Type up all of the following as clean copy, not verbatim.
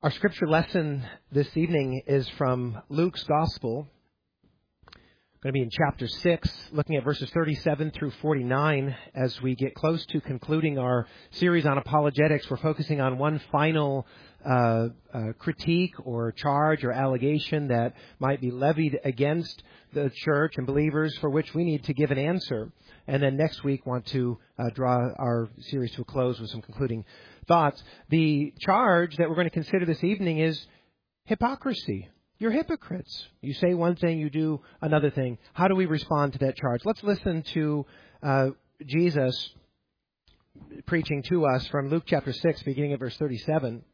Our scripture lesson this evening is from Luke's Gospel. Going to be in chapter 6, looking at verses 37 through 49. As we get close to concluding our series on apologetics, we're focusing on one final critique or charge or allegation that might be levied against the church and believers for which we need to give an answer. And then next week want to draw our series to a close with some concluding thoughts. The charge that we're going to consider this evening is hypocrisy. You're hypocrites. You say one thing, you do another thing. How do we respond to that charge? Let's listen to Jesus preaching to us from Luke chapter 6, beginning at verse 37.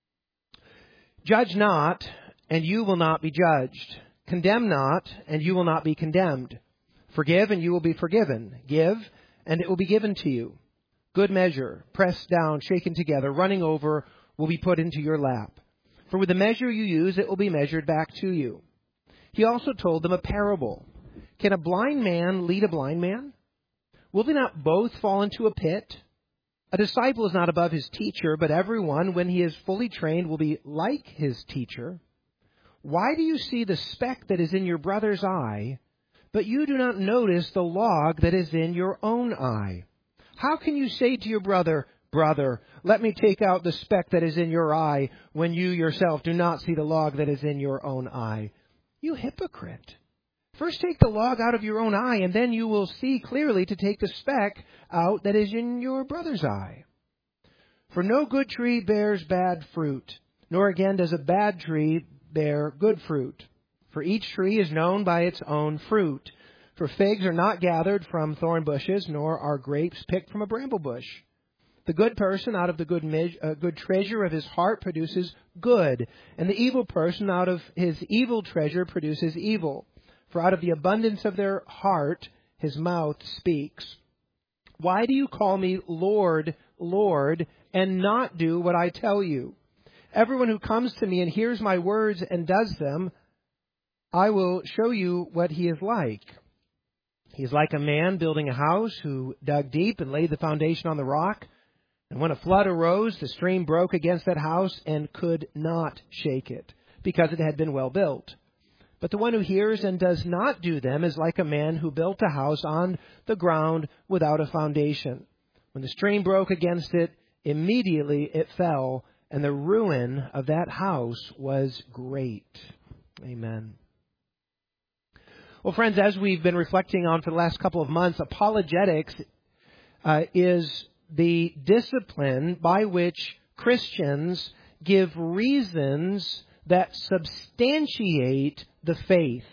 Judge not, and you will not be judged. Condemn not, and you will not be condemned. Forgive, and you will be forgiven. Give, and it will be given to you. Good measure, pressed down, shaken together, running over, will be put into your lap. For with the measure you use, it will be measured back to you. He also told them a parable. Can a blind man lead a blind man? Will they not both fall into a pit? A disciple is not above his teacher, but everyone, when he is fully trained, will be like his teacher. Why do you see the speck that is in your brother's eye, but you do not notice the log that is in your own eye? How can you say to your brother, Brother, let me take out the speck that is in your eye, when you yourself do not see the log that is in your own eye? You hypocrite! First take the log out of your own eye, and then you will see clearly to take the speck out that is in your brother's eye. For no good tree bears bad fruit, nor again does a bad tree bear good fruit. For each tree is known by its own fruit. For figs are not gathered from thorn bushes, nor are grapes picked from a bramble bush. The good person out of the good treasure of his heart produces good, and the evil person out of his evil treasure produces evil. For out of the abundance of their heart his mouth speaks. Why do you call me Lord, Lord, and not do what I tell you? Everyone who comes to me and hears my words and does them, I will show you what he is like. He is like a man building a house who dug deep and laid the foundation on the rock. And when a flood arose, the stream broke against that house and could not shake it, because it had been well built. But the one who hears and does not do them is like a man who built a house on the ground without a foundation. When the stream broke against it, immediately it fell, and the ruin of that house was great. Amen. Well, friends, as we've been reflecting on for the last couple of months, apologetics is the discipline by which Christians give reasons that substantiate the faith.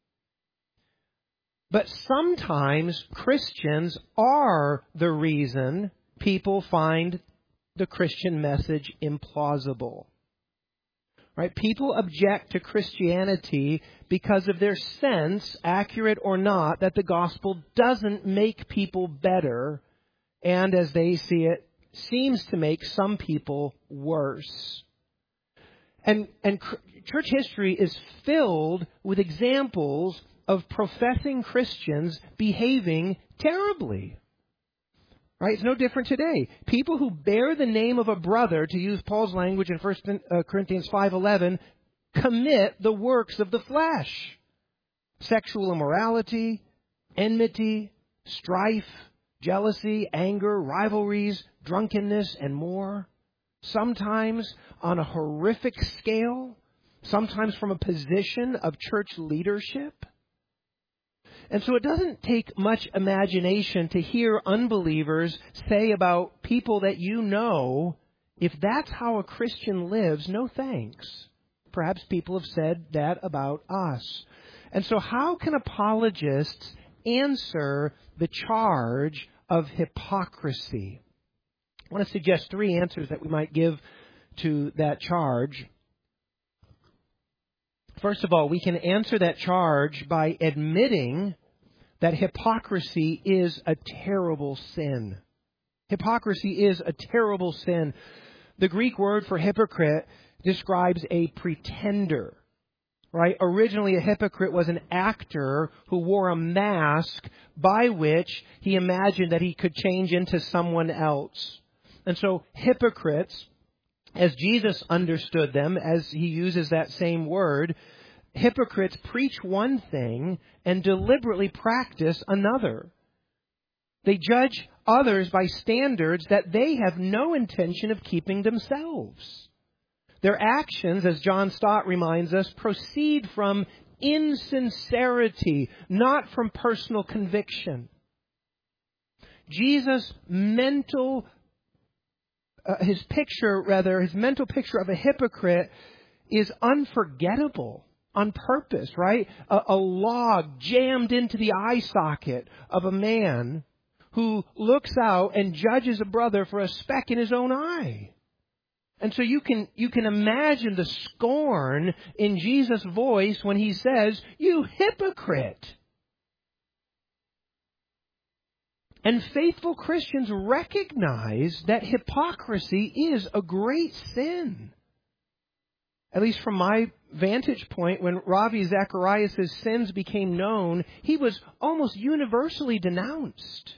But sometimes Christians are the reason people find the Christian message implausible. Right? People object to Christianity because of their sense, accurate or not, that the gospel doesn't make people better, and as they see it, seems to make some people worse. And church history is filled with examples of professing Christians behaving terribly. Right? It's no different today. People who bear the name of a brother, to use Paul's language in 1 Corinthians 5:11, commit the works of the flesh. Sexual immorality, enmity, strife, jealousy, anger, rivalries, drunkenness, and more. Sometimes on a horrific scale, sometimes from a position of church leadership. And so it doesn't take much imagination to hear unbelievers say about people that you know, if that's how a Christian lives, no thanks. Perhaps people have said that about us. And so how can apologists answer the charge of hypocrisy? I want to suggest 3 answers that we might give to that charge. First of all, we can answer that charge by admitting that hypocrisy is a terrible sin. Hypocrisy is a terrible sin. The Greek word for hypocrite describes a pretender. Right? Originally, a hypocrite was an actor who wore a mask by which he imagined that he could change into someone else. And so hypocrites as Jesus understood them, as he uses that same word, hypocrites preach one thing and deliberately practice another. They judge others by standards that they have no intention of keeping themselves. Their actions, as John Stott reminds us, proceed from insincerity, not from personal conviction. Jesus' mental picture of a hypocrite is unforgettable on purpose, right? A log jammed into the eye socket of a man who looks out and judges a brother for a speck in his own eye. And so you can imagine the scorn in Jesus' voice when he says, "You hypocrite." And faithful Christians recognize that hypocrisy is a great sin. At least from my vantage point, when Ravi Zacharias' sins became known, he was almost universally denounced.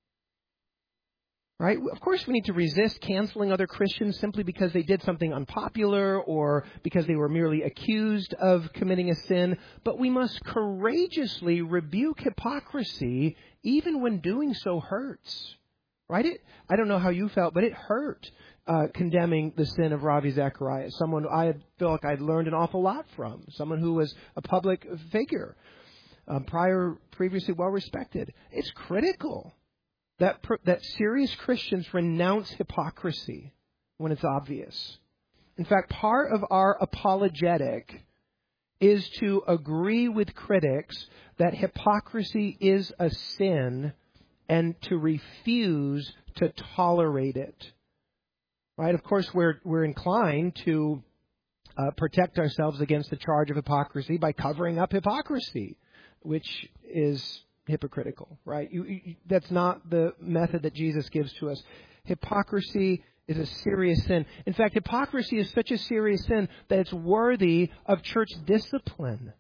Right? Of course, we need to resist canceling other Christians simply because they did something unpopular or because they were merely accused of committing a sin. But we must courageously rebuke hypocrisy even when doing so hurts. Right? I don't know how you felt, but it hurt condemning the sin of Ravi Zacharias, someone I feel like I'd learned an awful lot from, someone who was a public figure, previously well respected. It's critical that serious Christians renounce hypocrisy when it's obvious. In fact, part of our apologetic is to agree with critics that hypocrisy is a sin and to refuse to tolerate it. Right? Of course, we're inclined to protect ourselves against the charge of hypocrisy by covering up hypocrisy, which is hypocritical, right? That's not the method that Jesus gives to us. Hypocrisy is a serious sin. In fact, hypocrisy is such a serious sin that it's worthy of church discipline.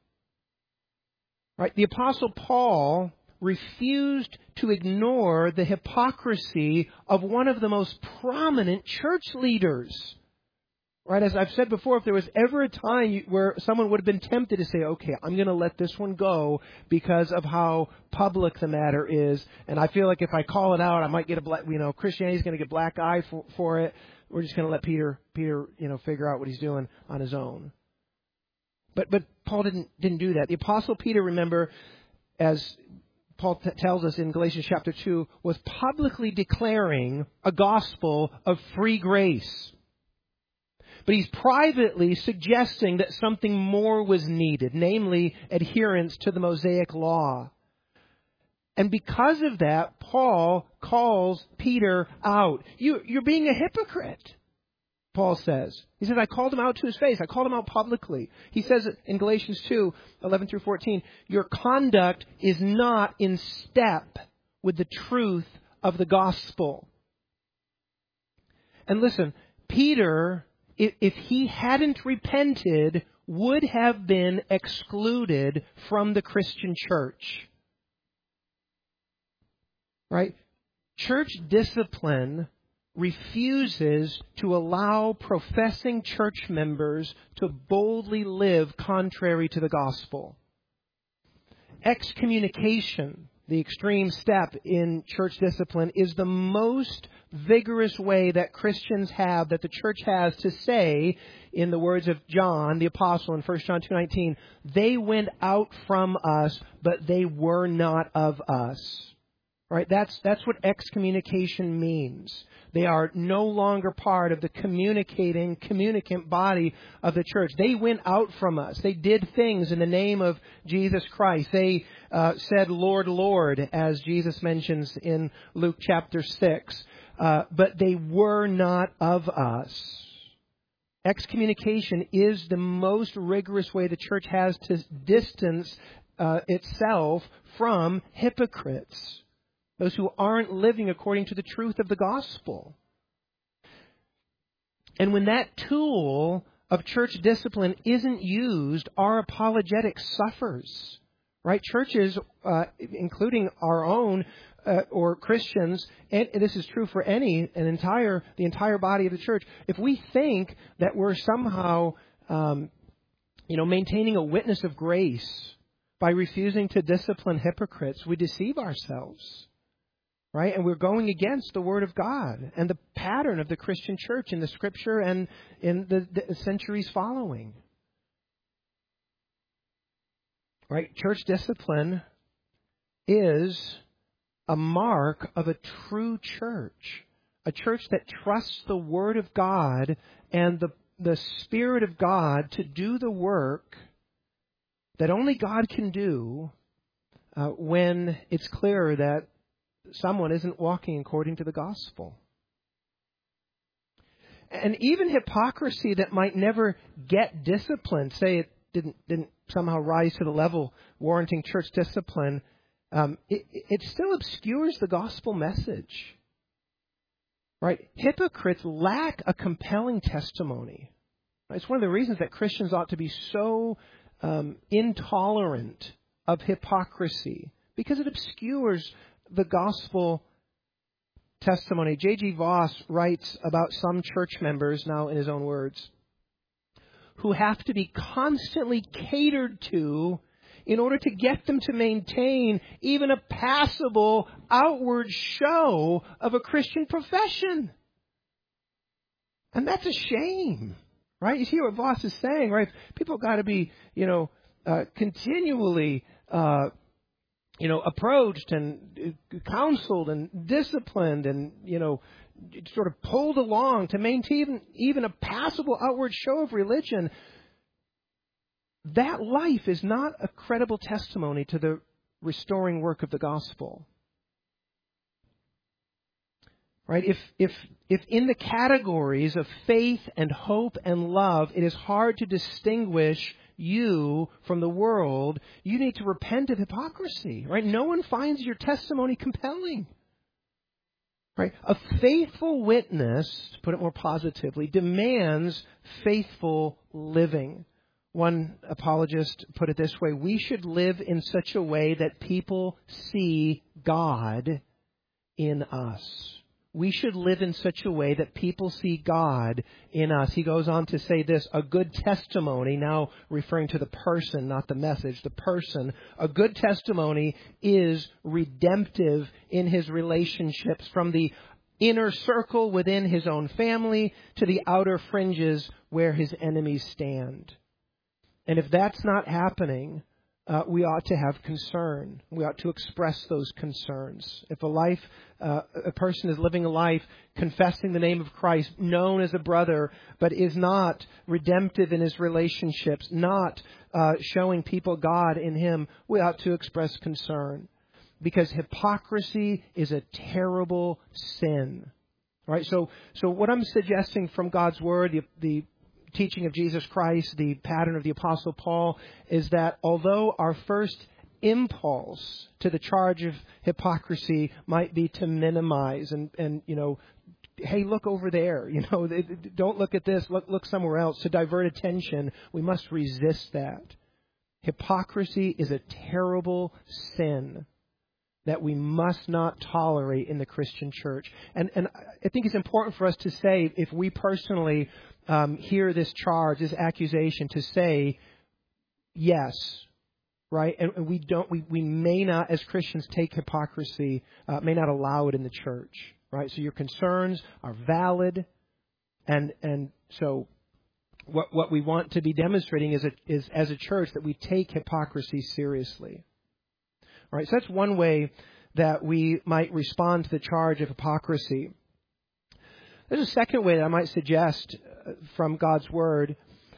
Right? The Apostle Paul refused to ignore the hypocrisy of one of the most prominent church leaders. Right, as I've said before, if there was ever a time where someone would have been tempted to say, okay, I'm going to let this one go because of how public the matter is, and I feel like if I call it out, I might get Christianity's going to get black eye for it. We're just going to let Peter, figure out what he's doing on his own. But Paul didn't do that. The Apostle Peter, remember, as Paul tells us in Galatians chapter 2, was publicly declaring a gospel of free grace. But he's privately suggesting that something more was needed, namely adherence to the Mosaic law. And because of that, Paul calls Peter out. You're being a hypocrite, Paul says. He says, I called him out to his face. I called him out publicly. He says in Galatians 2, 11 through 14, your conduct is not in step with the truth of the gospel. And listen, Peter, if he hadn't repented, would have been excluded from the Christian church. Right? Church discipline refuses to allow professing church members to boldly live contrary to the gospel. Excommunication, the extreme step in church discipline, is the most vigorous way that Christians have, that the church has, to say, in the words of John, the apostle, in 1 John 2:19, they went out from us, but they were not of us. Right? That's what excommunication means. They are no longer part of the communicant body of the church. They went out from us. They did things in the name of Jesus Christ. They said, Lord, Lord, as Jesus mentions in Luke chapter 6. But they were not of us. Excommunication is the most rigorous way the church has to distance itself from hypocrites. Those who aren't living according to the truth of the gospel. And when that tool of church discipline isn't used, our apologetic suffers. right? Churches, including our own, or Christians, and this is true for the entire body of the church. If we think that we're somehow, maintaining a witness of grace by refusing to discipline hypocrites, we deceive ourselves, right? And we're going against the Word of God and the pattern of the Christian church in the Scripture and in the centuries following. Right? Church discipline is a mark of a true church, a church that trusts the Word of God and the Spirit of God to do the work that only God can do when it's clear that someone isn't walking according to the gospel. And even hypocrisy that might never get disciplined, say it didn't somehow rise to the level warranting church discipline, it still obscures the gospel message. Right? Hypocrites lack a compelling testimony. It's one of the reasons that Christians ought to be so intolerant of hypocrisy, because it obscures the gospel testimony. J.G. Voss writes about some church members, now in his own words, who have to be constantly catered to in order to get them to maintain even a passable outward show of a Christian profession. And that's a shame, right? You see what Voss is saying, right? People got to be, continually, approached and counseled and disciplined and, sort of pulled along to maintain even a passable outward show of religion. That life is not a credible testimony to the restoring work of the gospel. Right? If in the categories of faith and hope and love, it is hard to distinguish you from the world, you need to repent of hypocrisy. Right? No one finds your testimony compelling. Right? A faithful witness, to put it more positively, demands faithful living. One apologist put it this way: we should live in such a way that people see God in us. We should live in such a way that people see God in us. He goes on to say this: a good testimony, now referring to the person, not the message, the person, a good testimony is redemptive in his relationships, from the inner circle within his own family to the outer fringes where his enemies stand. And if that's not happening, we ought to have concern. We ought to express those concerns. If a person is living a life confessing the name of Christ, known as a brother, but is not redemptive in his relationships, not showing people God in him, we ought to express concern. Because hypocrisy is a terrible sin. All right, so what I'm suggesting from God's Word, the teaching of Jesus Christ, the pattern of the Apostle Paul, is that although our first impulse to the charge of hypocrisy might be to minimize and hey, look over there, don't look at this, look somewhere else, to divert attention, we must resist that. Hypocrisy is a terrible sin that we must not tolerate in the Christian church. And I think it's important for us to say, if we personally hear this charge, this accusation, to say yes, right? And we may not, as Christians, take hypocrisy, may not allow it in the church, right? So your concerns are valid, and so what we want to be demonstrating is as a church that we take hypocrisy seriously. All right, so that's one way that we might respond to the charge of hypocrisy. There's a second way that I might suggest from God's Word,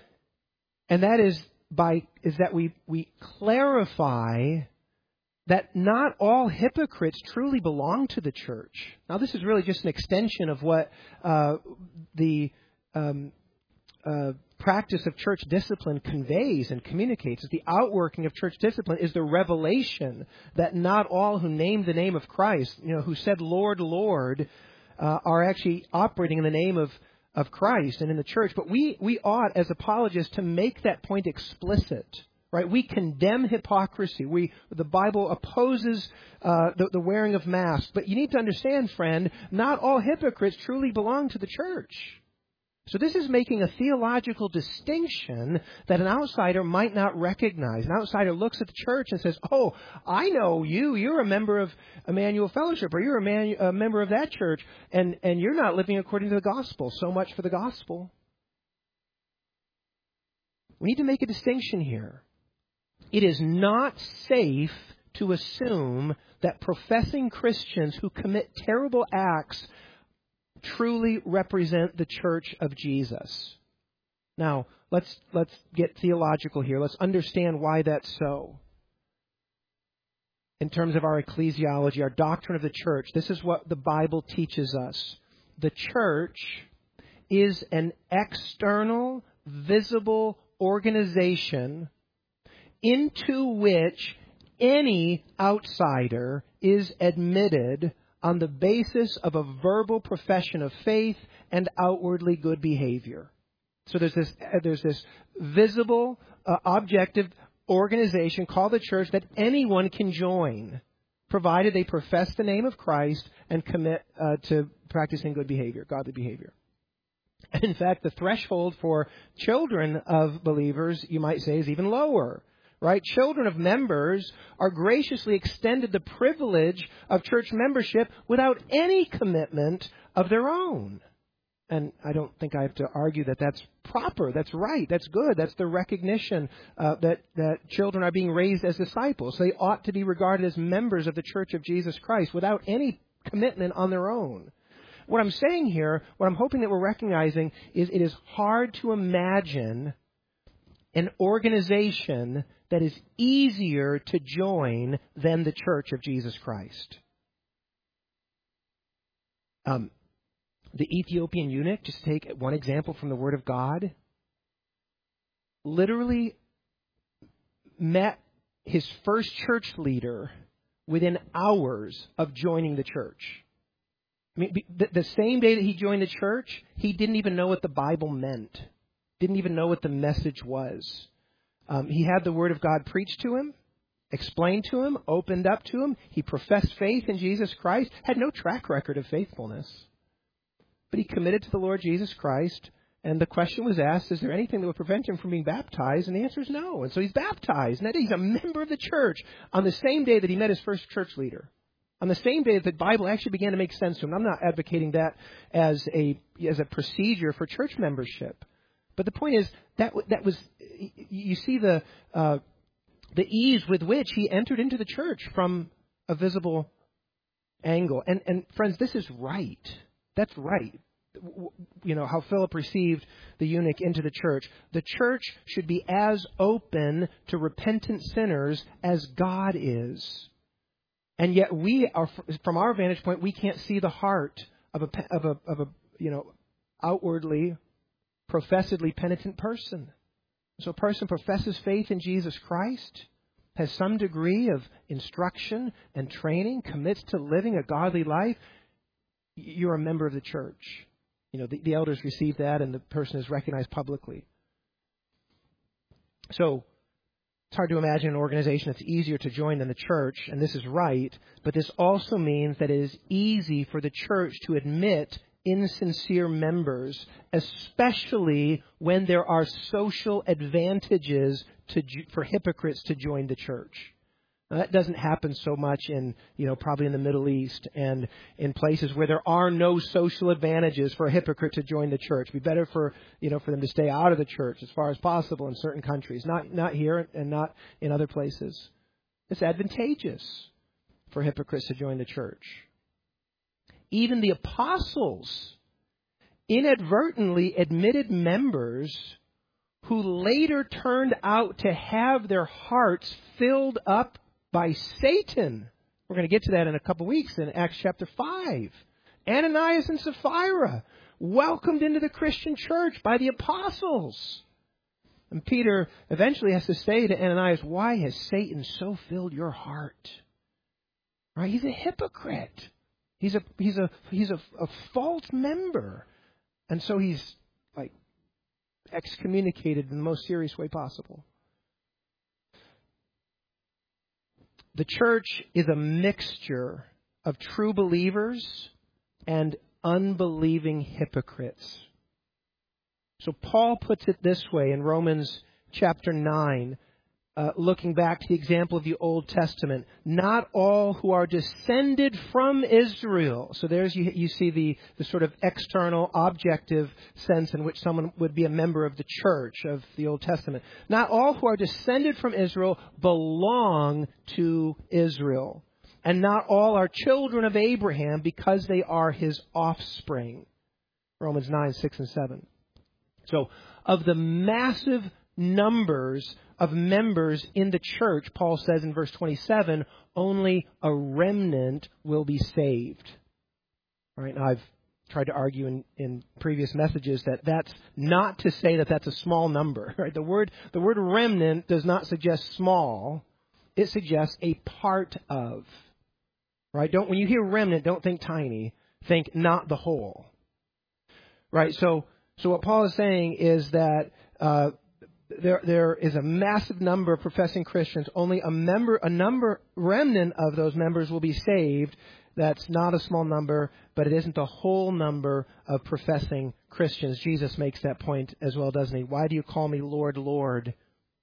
and that is that we clarify that not all hypocrites truly belong to the church. Now, this is really just an extension of what the practice of church discipline conveys and communicates. The outworking of church discipline is the revelation that not all who name the name of Christ, who said, Lord, Lord, are actually operating in the name of Christ and in the church. But we ought, as apologists, to make that point explicit, right? We condemn hypocrisy. The Bible opposes the wearing of masks. But you need to understand, friend, not all hypocrites truly belong to the church. So this is making a theological distinction that an outsider might not recognize. An outsider looks at the church and says, oh, I know you. You're a member of Emmanuel Fellowship, or you're a member of that church, and you're not living according to the gospel. So much for the gospel. We need to make a distinction here. It is not safe to assume that professing Christians who commit terrible acts truly represent the church of Jesus. Now, let's get theological here. Let's understand why that's so. In terms of our ecclesiology, our doctrine of the church, this is what the Bible teaches us. The church is an external, visible organization into which any outsider is admitted on the basis of a verbal profession of faith and outwardly good behavior. So there's this visible, objective organization called the church that anyone can join, provided they profess the name of Christ and commit to practicing good behavior, godly behavior. In fact, the threshold for children of believers, you might say, is even lower. Right? Children of members are graciously extended the privilege of church membership without any commitment of their own. And I don't think I have to argue that that's proper, that's right, that's good, that's the recognition that children are being raised as disciples. They ought to be regarded as members of the Church of Jesus Christ without any commitment on their own. What I'm saying here, what I'm hoping that we're recognizing, is it is hard to imagine an organization that is easier to join than the Church of Jesus Christ. The Ethiopian eunuch, just to take one example from the Word of God, literally met his first church leader within hours of joining the church. I mean, the same day that he joined the church, he didn't even know what the Bible meant. Didn't even know what the message was. He had the Word of God preached to him, explained to him, opened up to him. He professed faith in Jesus Christ, had no track record of faithfulness. But he committed to the Lord Jesus Christ, and the question was asked, is there anything that would prevent him from being baptized? And the answer is no. And so he's baptized. And he's a member of the church on the same day that he met his first church leader. On the same day that the Bible actually began to make sense to him. I'm not advocating that as a procedure for church membership. But the point is, that was, you see the ease with which he entered into the church from a visible angle. And friends, this is right. That's right. You know, how Philip received the eunuch into the church. The church should be as open to repentant sinners as God is. And yet we are, from our vantage point, we can't see the heart of a outwardly, professedly penitent person. So a person professes faith in Jesus Christ, has some degree of instruction and training, commits to living a godly life. You're a member of the church. You know, the elders receive that, and the person is recognized publicly. So it's hard to imagine an organization that's easier to join than the church, and this is right, but this also means that it is easy for the church to admit insincere members, especially when there are social advantages for hypocrites to join the church. Now, that doesn't happen so much in, probably in the Middle East and in places where there are no social advantages for a hypocrite to join the church. It'd be better for them to stay out of the church as far as possible in certain countries. Not here and not in other places. It's advantageous for hypocrites to join the church. Even the apostles inadvertently admitted members who later turned out to have their hearts filled up by Satan. We're going to get to that in a couple weeks in Acts chapter 5. Ananias and Sapphira welcomed into the Christian church by the apostles. And Peter eventually has to say to Ananias, why has Satan so filled your heart? Right? He's a hypocrite. He's a false member. And so he's excommunicated in the most serious way possible. The church is a mixture of true believers and unbelieving hypocrites. So Paul puts it this way in Romans chapter 9, looking back to the example of the Old Testament. Not all who are descended from Israel. So there's you see the sort of external, objective sense in which someone would be a member of the church of the Old Testament. Not all who are descended from Israel belong to Israel. And not all are children of Abraham because they are his offspring. Romans 9, 6, and 7. So of the massive numbers of members in the church, Paul says in verse 27, only a remnant will be saved. All right, now I've tried to argue in previous messages that that's not to say that that's a small number. Right? The word remnant does not suggest small. It suggests a part of. Right? When you hear remnant, don't think tiny. Think not the whole. Right? So what Paul is saying is that there is a massive number of professing Christians. Only a remnant of those members will be saved. That's not a small number, but it isn't the whole number of professing Christians. Jesus makes that point as well, doesn't he? Why do you call me Lord, Lord?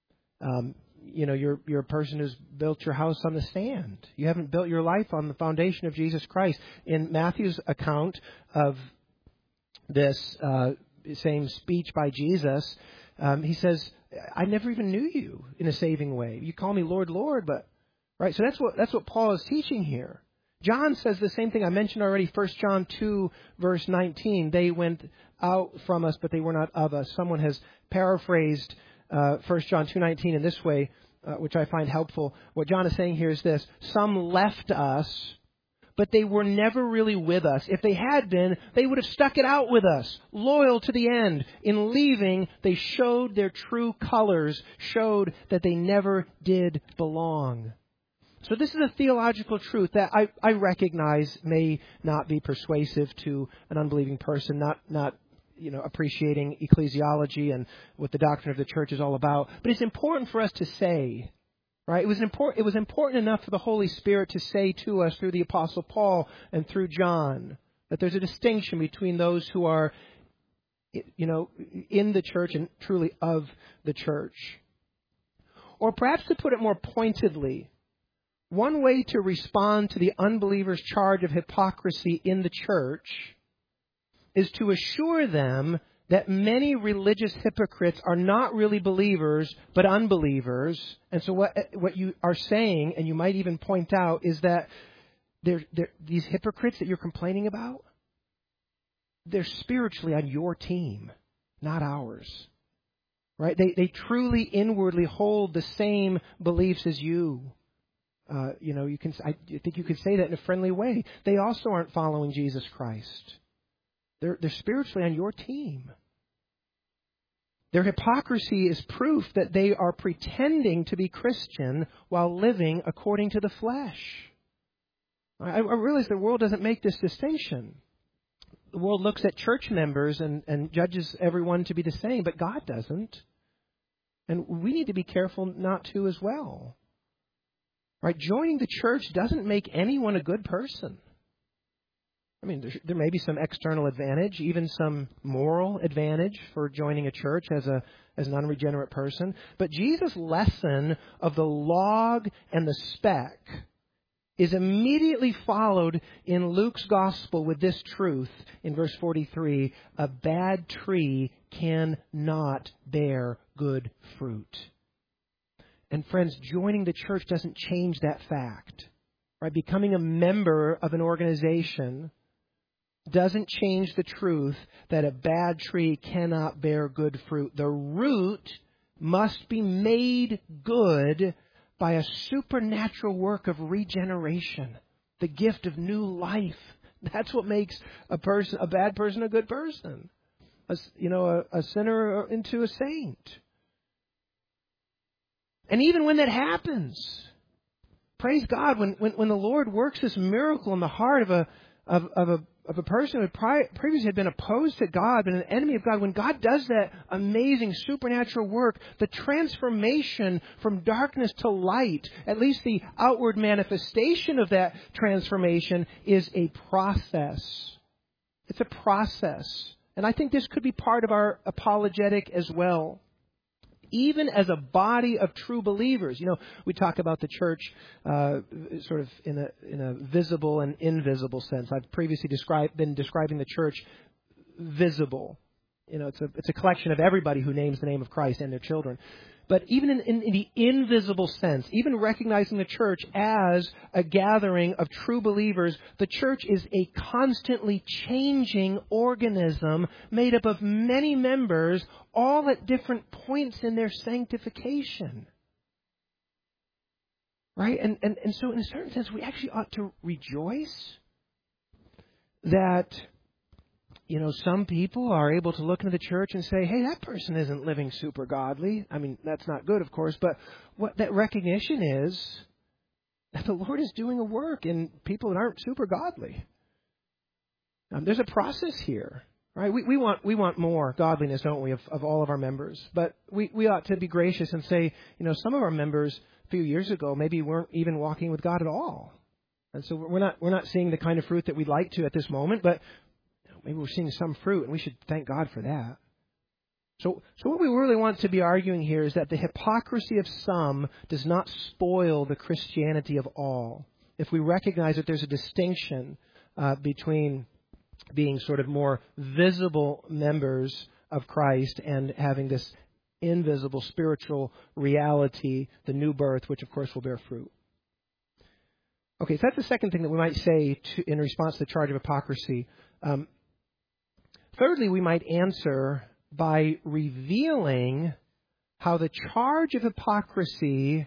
You're a person who's built your house on the sand. You haven't built your life on the foundation of Jesus Christ. In Matthew's account of this same speech by Jesus, he says, I never even knew you in a saving way. You call me Lord, Lord, but right. So that's what Paul is teaching here. John says the same thing I mentioned already. 1 John 2, verse 19. They went out from us, but they were not of us. Someone has paraphrased 1 John 2:19 in this way, which I find helpful. What John is saying here is this: some left us, but they were never really with us. If they had been, they would have stuck it out with us, loyal to the end. In leaving, they showed their true colors, showed that they never did belong. So this is a theological truth that I recognize may not be persuasive to an unbelieving person, not appreciating ecclesiology and what the doctrine of the church is all about. But it's important for us to say. Right? It was important enough for the Holy Spirit to say to us through the Apostle Paul and through John that there's a distinction between those who are, in the church and truly of the church. Or perhaps to put it more pointedly, one way to respond to the unbeliever's charge of hypocrisy in the church is to assure them that many religious hypocrites are not really believers, but unbelievers. And so what you are saying, and you might even point out, is that these hypocrites that you're complaining about, they're spiritually on your team, not ours. Right? They truly inwardly hold the same beliefs as you. I think you could say that in a friendly way. They also aren't following Jesus Christ. They're spiritually on your team. Their hypocrisy is proof that they are pretending to be Christian while living according to the flesh. I realize the world doesn't make this distinction. The world looks at church members and judges everyone to be the same, but God doesn't. And we need to be careful not to as well. Right? Joining the church doesn't make anyone a good person. I mean, there may be some external advantage, even some moral advantage for joining a church as an unregenerate person. But Jesus' lesson of the log and the speck is immediately followed in Luke's gospel with this truth in verse 43: a bad tree cannot bear good fruit. And friends, joining the church doesn't change that fact. Right? Becoming a member of an organization doesn't change the truth that a bad tree cannot bear good fruit. The root must be made good by a supernatural work of regeneration, the gift of new life. That's what makes a bad person a good person. A sinner into a saint. And even when that happens, praise God, when the Lord works this miracle in the heart of a a person who previously had been opposed to God, been an enemy of God, when God does that amazing supernatural work, the transformation from darkness to light, at least the outward manifestation of that transformation, is a process. It's a process. And I think this could be part of our apologetic as well. Even as a body of true believers. We talk about the church sort of in a visible and invisible sense. I've previously been describing the church visible. It's a collection of everybody who names the name of Christ and their children. But even in the invisible sense, even recognizing the church as a gathering of true believers, the church is a constantly changing organism made up of many members, all at different points in their sanctification. Right? And so in a certain sense, we actually ought to rejoice that some people are able to look into the church and say, hey, that person isn't living super godly. I mean, that's not good, of course, but what that recognition is that the Lord is doing a work in people that aren't super godly. There's a process here, right? We want more godliness, don't we, of all of our members? But we ought to be gracious and say, some of our members a few years ago maybe weren't even walking with God at all. And so we're not seeing the kind of fruit that we'd like to at this moment, but maybe we're seeing some fruit, and we should thank God for that. So what we really want to be arguing here is that the hypocrisy of some does not spoil the Christianity of all. If we recognize that there's a distinction between being sort of more visible members of Christ and having this invisible spiritual reality, the new birth, which of course will bear fruit. Okay, so that's the second thing that we might say in response to the charge of hypocrisy. Thirdly, we might answer by revealing how the charge of hypocrisy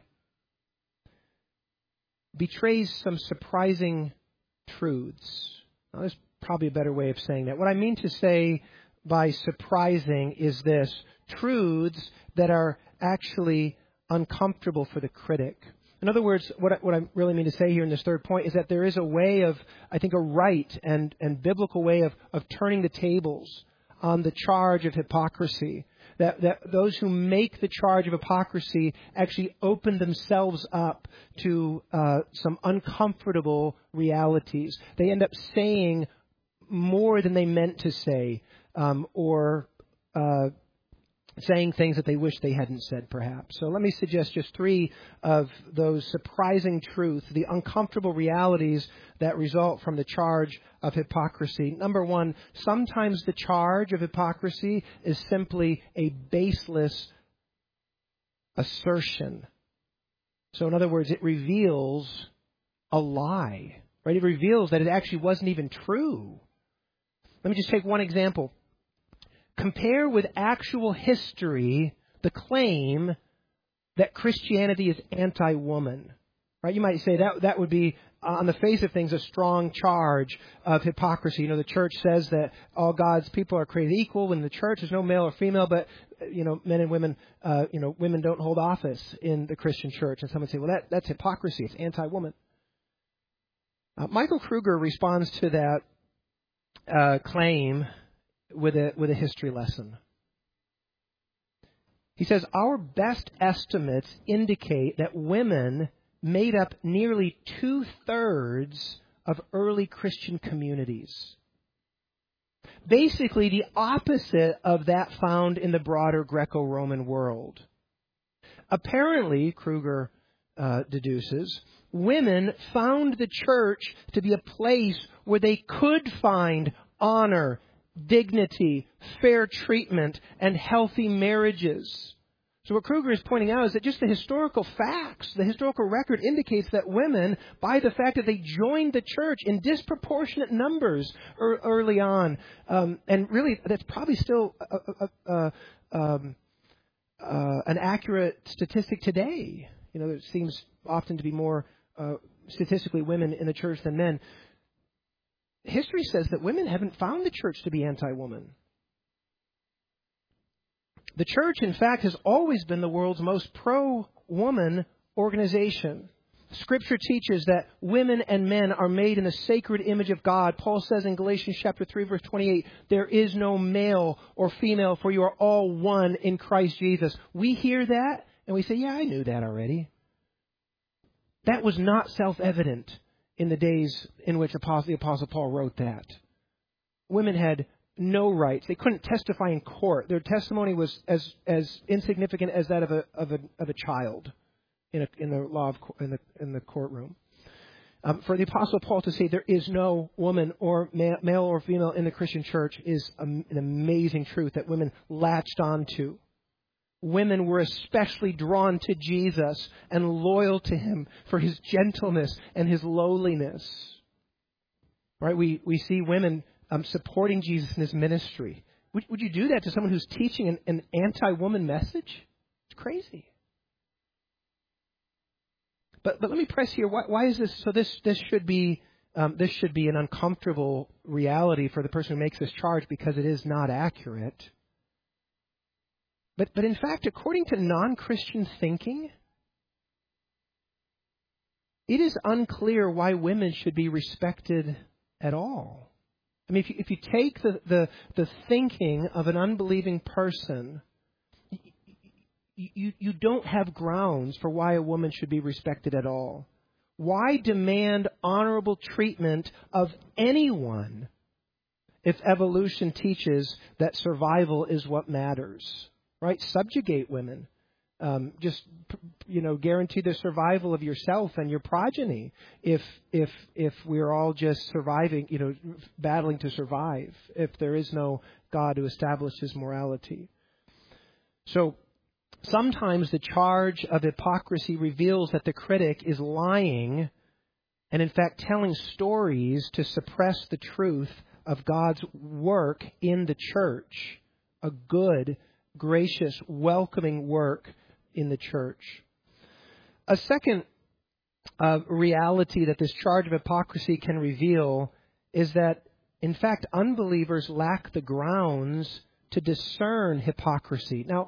betrays some surprising truths. Now, there's probably a better way of saying that. What I mean to say by surprising is this: truths that are actually uncomfortable for the critic. In other words, what I really mean to say here in this third point is that there is a way of, I think, a right and biblical way of turning the tables on the charge of hypocrisy. That those who make the charge of hypocrisy actually open themselves up to some uncomfortable realities. They end up saying more than they meant to say, or saying things that they wish they hadn't said, perhaps. So let me suggest just three of those surprising truths, the uncomfortable realities that result from the charge of hypocrisy. Number one, sometimes the charge of hypocrisy is simply a baseless assertion. So in other words, it reveals a lie, right? It reveals that it actually wasn't even true. Let me just take one example. Compare with actual history the claim that Christianity is anti-woman. Right? You might say that would be, on the face of things, a strong charge of hypocrisy. The church says that all God's people are created equal. In the church, there's no male or female, but men and women, women don't hold office in the Christian church. And someone say, well, that's hypocrisy. It's anti-woman. Michael Kruger responds to that claim with a history lesson. He says, our best estimates indicate that women made up nearly 2/3 of early Christian communities. Basically, the opposite of that found in the broader Greco-Roman world. Apparently, Kruger deduces, women found the church to be a place where they could find honor, dignity, fair treatment, and healthy marriages. So what Kruger is pointing out is that just the historical facts, the historical record indicates that women, by the fact that they joined the church in disproportionate numbers early on, and really that's probably still an accurate statistic today. There seems often to be more statistically women in the church than men. History says that women haven't found the church to be anti-woman. The church, in fact, has always been the world's most pro-woman organization. Scripture teaches that women and men are made in the sacred image of God. Paul says in Galatians chapter 3, verse 28, there is no male or female, for you are all one in Christ Jesus. We hear that and we say, yeah, I knew that already. That was not self-evident in the days in which the Apostle Paul wrote that. Women had no rights. They couldn't testify in court. Their testimony was as insignificant as that of a child in the courtroom. For the Apostle Paul to say there is no woman or male or female in the Christian church is an amazing truth that women latched onto. Women were especially drawn to Jesus and loyal to him for his gentleness and his lowliness. Right? We see women supporting Jesus in his ministry. Would you do that to someone who's teaching an anti-woman message? It's crazy. But let me press here. Why is this? So this should be an uncomfortable reality for the person who makes this charge because it is not accurate. But in fact, according to non-Christian thinking, it is unclear why women should be respected at all. I mean, if you take the thinking of an unbelieving person, you don't have grounds for why a woman should be respected at all. Why demand honorable treatment of anyone if evolution teaches that survival is what matters? Right? Subjugate women. Guarantee the survival of yourself and your progeny if we're all just surviving, battling to survive, if there is no God who establishes morality. So sometimes the charge of hypocrisy reveals that the critic is lying and in fact telling stories to suppress the truth of God's work in the church, a good, gracious, welcoming work in the church. A second reality that this charge of hypocrisy can reveal is that, in fact, unbelievers lack the grounds to discern hypocrisy. Now,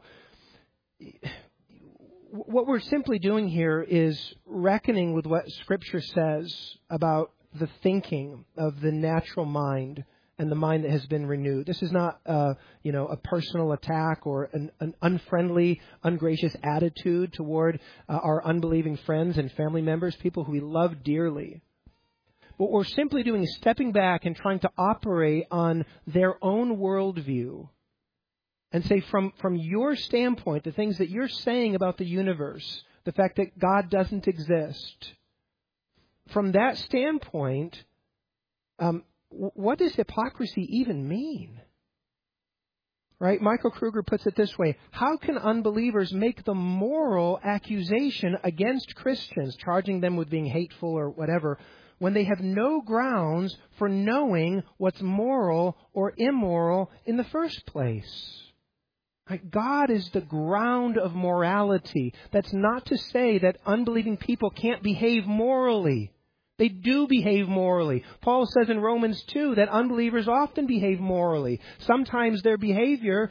what we're simply doing here is reckoning with what Scripture says about the thinking of the natural mind and the mind that has been renewed. This is not, a personal attack or an unfriendly, ungracious attitude toward our unbelieving friends and family members, people who we love dearly. What we're simply doing is stepping back and trying to operate on their own worldview and say, from your standpoint, the things that you're saying about the universe, the fact that God doesn't exist, from that standpoint, what does hypocrisy even mean? Right? Michael Kruger puts it this way. How can unbelievers make the moral accusation against Christians, charging them with being hateful or whatever, when they have no grounds for knowing what's moral or immoral in the first place? Right? God is the ground of morality. That's not to say that unbelieving people can't behave morally. They do behave morally. Paul says in Romans 2 that unbelievers often behave morally. Sometimes their behavior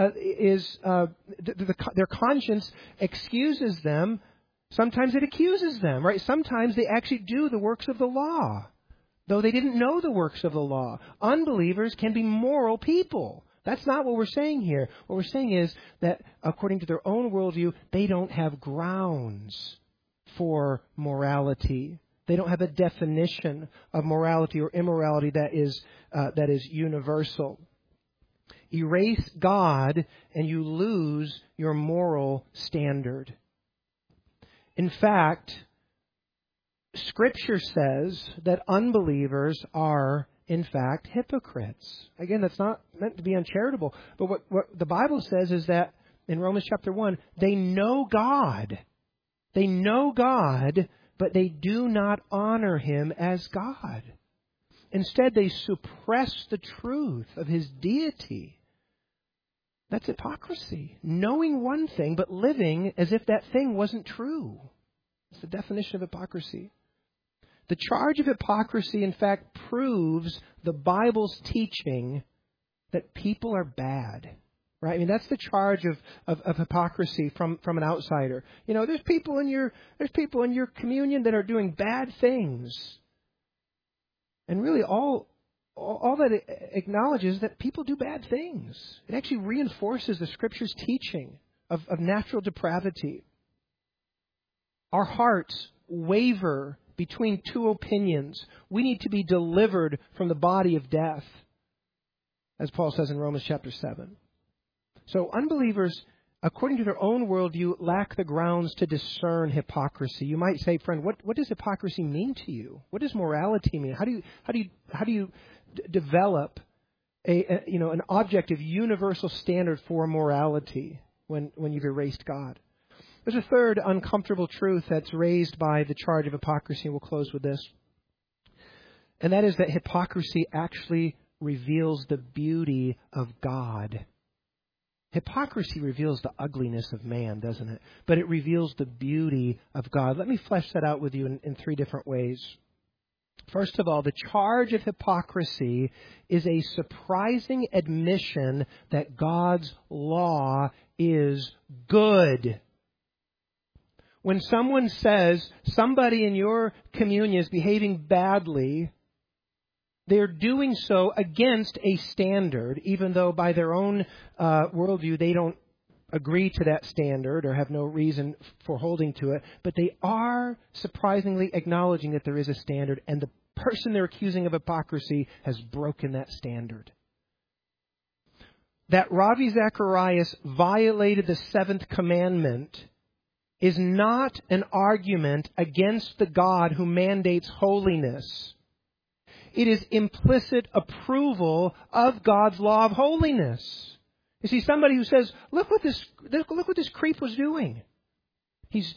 their conscience excuses them. Sometimes it accuses them, right? Sometimes they actually do the works of the law, though they didn't know the works of the law. Unbelievers can be moral people. That's not what we're saying here. What we're saying is that according to their own worldview, they don't have grounds for morality. They don't have a definition of morality or immorality that is universal. Erase God and you lose your moral standard. In fact, Scripture says that unbelievers are, in fact, hypocrites. Again, that's not meant to be uncharitable. But what the Bible says is that in Romans chapter 1, they know God. They know God, but they do not honor Him as God. Instead, they suppress the truth of His deity. That's hypocrisy. Knowing one thing, but living as if that thing wasn't true. It's the definition of hypocrisy. The charge of hypocrisy, in fact, proves the Bible's teaching that people are bad. Right? I mean, that's the charge of hypocrisy from an outsider. You know, there's people in your communion that are doing bad things. And really all that it acknowledges that people do bad things. It actually reinforces the Scripture's teaching of natural depravity. Our hearts waver between two opinions. We need to be delivered from the body of death, as Paul says in Romans chapter 7. So unbelievers, according to their own worldview, lack the grounds to discern hypocrisy. You might say, friend, what does hypocrisy mean to you? What does morality mean? How do you develop an objective universal standard for morality when you've erased God? There's a third uncomfortable truth that's raised by the charge of hypocrisy, and we'll close with this. And that is that hypocrisy actually reveals the beauty of God. Hypocrisy reveals the ugliness of man, doesn't it? But it reveals the beauty of God. Let me flesh that out with you in three different ways. First of all, the charge of hypocrisy is a surprising admission that God's law is good. When someone says somebody in your communion is behaving badly, they're doing so against a standard, even though by their own worldview they don't agree to that standard or have no reason for holding to it. But they are surprisingly acknowledging that there is a standard, and the person they're accusing of hypocrisy has broken that standard. That Ravi Zacharias violated the seventh commandment is not an argument against the God who mandates holiness. It is implicit approval of God's law of holiness. You see, somebody who says, "Look what this creep was doing. He's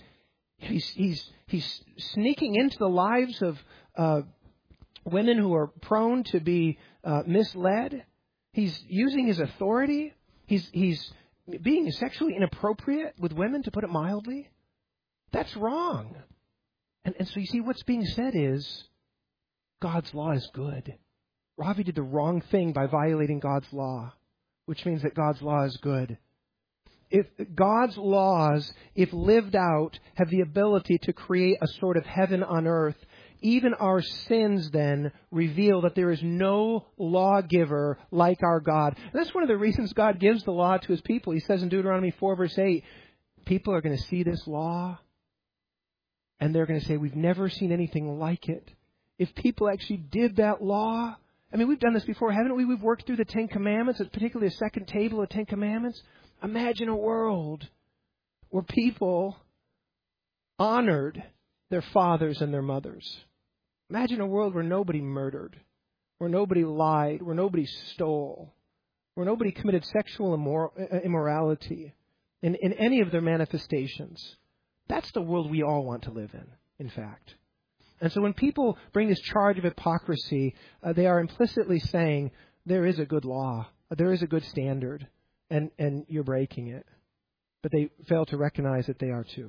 sneaking into the lives of women who are prone to be misled. He's using his authority. He's being sexually inappropriate with women, to put it mildly. That's wrong." And so you see, what's being said is, God's law is good. Ravi did the wrong thing by violating God's law, which means that God's law is good. If God's laws, if lived out, have the ability to create a sort of heaven on earth, even our sins then reveal that there is no lawgiver like our God. And that's one of the reasons God gives the law to His people. He says in Deuteronomy 4 verse 8, people are going to see this law and they're going to say, "We've never seen anything like it." If people actually did that law, I mean, we've done this before, haven't we? We've worked through the Ten Commandments, particularly the second table of Ten Commandments. Imagine a world where people honored their fathers and their mothers. Imagine a world where nobody murdered, where nobody lied, where nobody stole, where nobody committed sexual immorality in any of their manifestations. That's the world we all want to live in fact. And so when people bring this charge of hypocrisy, they are implicitly saying there is a good law, there is a good standard, and you're breaking it. But they fail to recognize that they are too.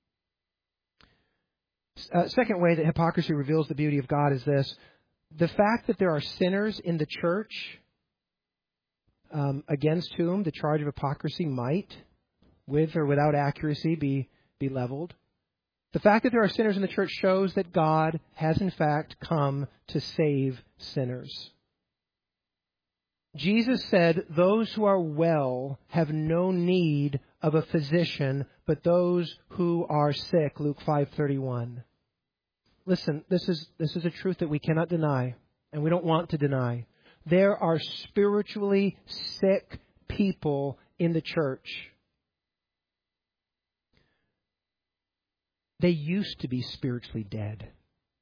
Second way that hypocrisy reveals the beauty of God is this: the fact that there are sinners in the church against whom the charge of hypocrisy might, with or without accuracy, be leveled. The fact that there are sinners in the church shows that God has in fact come to save sinners. Jesus said, "Those who are well have no need of a physician, but those who are sick," Luke 5:31. Listen, this is a truth that we cannot deny, and we don't want to deny. There are spiritually sick people in the church. They used to be spiritually dead.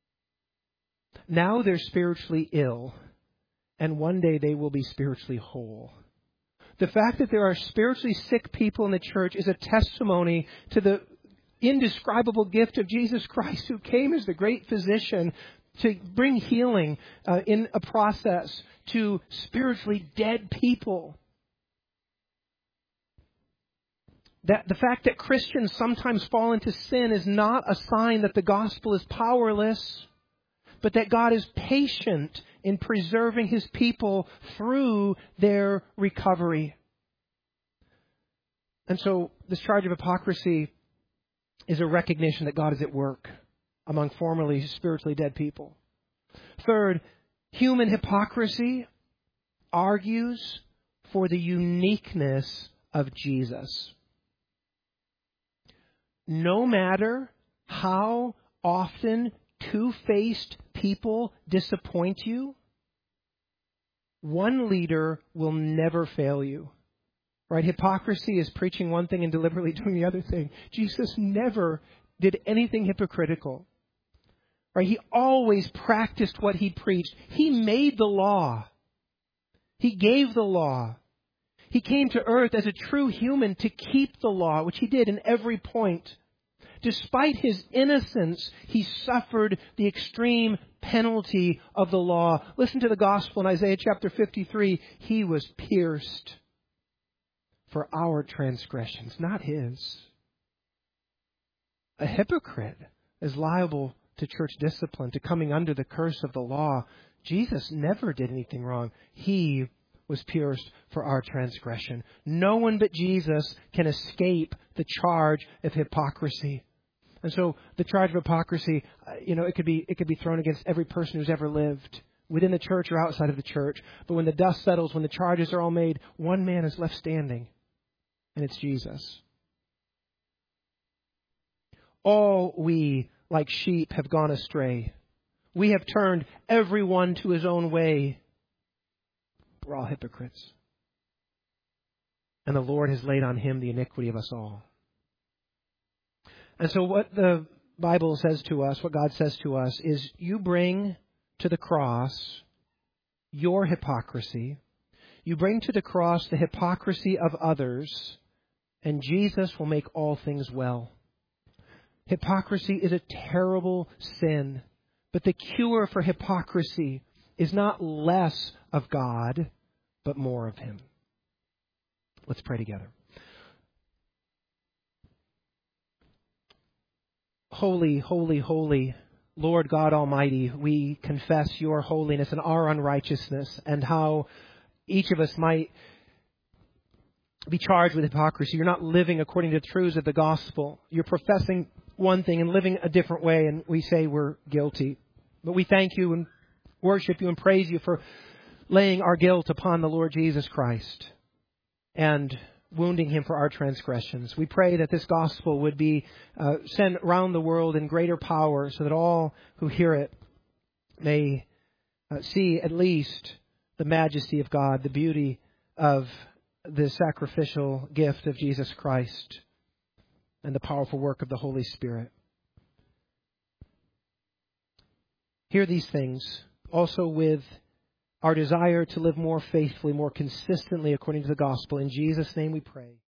Now they're spiritually ill, and one day they will be spiritually whole. The fact that there are spiritually sick people in the church is a testimony to the indescribable gift of Jesus Christ, who came as the great physician to bring healing in a process to spiritually dead people. That the fact that Christians sometimes fall into sin is not a sign that the gospel is powerless, but that God is patient in preserving His people through their recovery. And so this charge of hypocrisy is a recognition that God is at work among formerly spiritually dead people. Third, human hypocrisy argues for the uniqueness of Jesus. No matter how often two-faced people disappoint you, one leader will never fail you. Right? Hypocrisy is preaching one thing and deliberately doing the other thing. Jesus never did anything hypocritical. Right? He always practiced what he preached. He made the law. He gave the law. He came to earth as a true human to keep the law, which he did in every point. Despite his innocence, he suffered the extreme penalty of the law. Listen to the gospel in Isaiah chapter 53. He was pierced for our transgressions, not his. A hypocrite is liable to church discipline, to coming under the curse of the law. Jesus never did anything wrong. He was pierced for our transgression. No one but Jesus can escape the charge of hypocrisy. And so the charge of hypocrisy, it could be thrown against every person who's ever lived, within the church or outside of the church. But when the dust settles, when the charges are all made, one man is left standing, and it's Jesus. All we, like sheep, have gone astray. We have turned everyone to his own way. We're all hypocrites. And the Lord has laid on him the iniquity of us all. And so what the Bible says to us, what God says to us, is you bring to the cross your hypocrisy. You bring to the cross the hypocrisy of others, and Jesus will make all things well. Hypocrisy is a terrible sin, but the cure for hypocrisy is not less of God, but more of him. Let's pray together. Holy, holy, holy, Lord God Almighty, we confess your holiness and our unrighteousness, and how each of us might be charged with hypocrisy. You're not living according to the truths of the gospel. You're professing one thing and living a different way, and we say we're guilty. But we thank you and worship you and praise you for laying our guilt upon the Lord Jesus Christ and wounding him for our transgressions. We pray that this gospel would be sent around the world in greater power, so that all who hear it may see at least the majesty of God, the beauty of the sacrificial gift of Jesus Christ, and the powerful work of the Holy Spirit. Hear these things also with our desire to live more faithfully, more consistently according to the gospel. In Jesus' name we pray.